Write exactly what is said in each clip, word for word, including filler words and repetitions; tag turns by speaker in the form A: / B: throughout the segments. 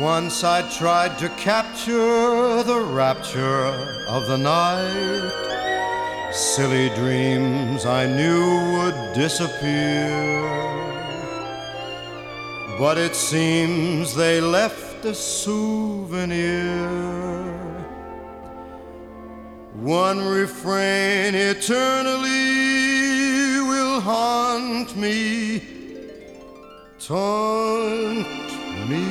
A: Once I tried to capture the rapture of the night. Silly dreams I knew would disappear, but it seems they left a souvenir. One refrain eternally will haunt me, taunt me.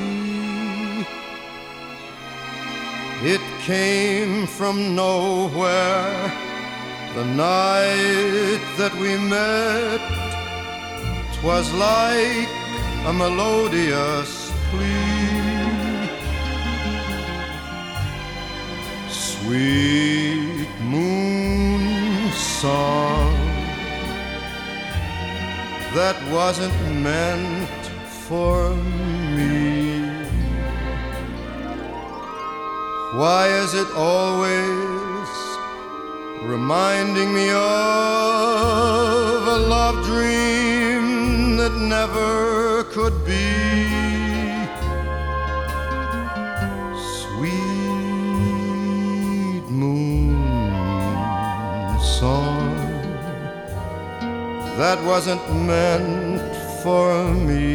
A: It came from nowhere the night that we met. 'Twas like a melodious plea. Sweet moon song that wasn't meant for me. Why is it always reminding me of a love dream that never could be? Sweet moon song that wasn't meant for me.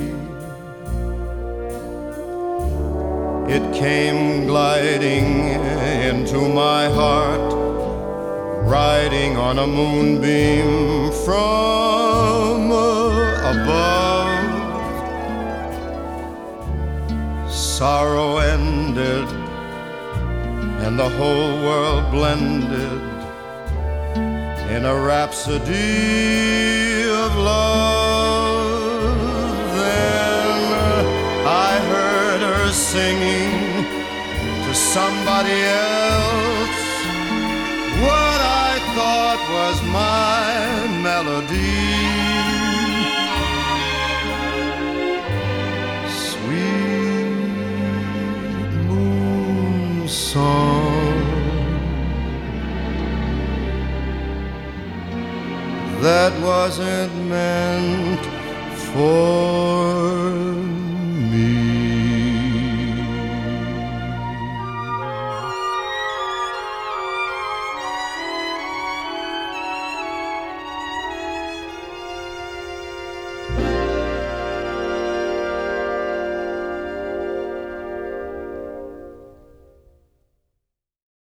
A: It came gliding into my heart, riding on a moonbeam from above. Sorrow ended and the whole world blended in a rhapsody of love. Then I heard her singing to somebody else what I thought was my melody. Sweet moon song that wasn't meant for